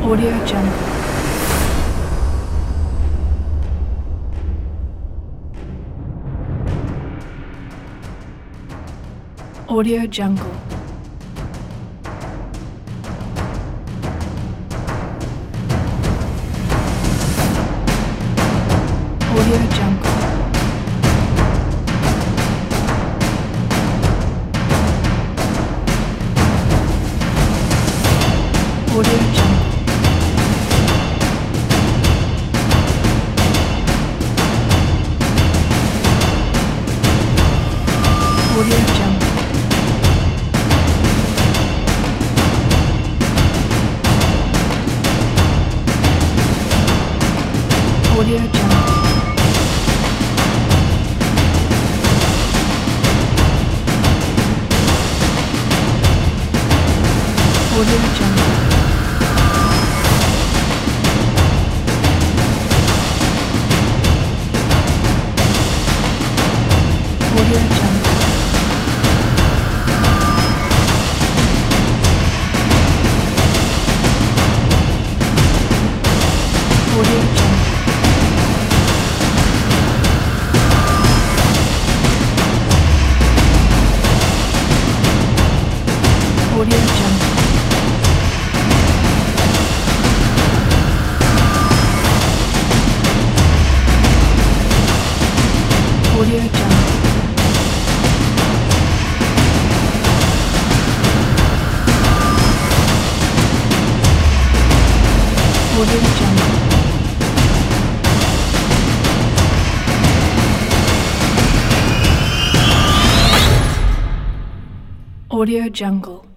Audio Jungle. Audio Jungle. Audio Jungle. Audio Jungle. Audio Jungle. Audio Jungle. Audio Jungle. Audio Jungle. Audio Jungle. Audio Jungle. Audio Jungle. Audio Jungle. Audio Jungle.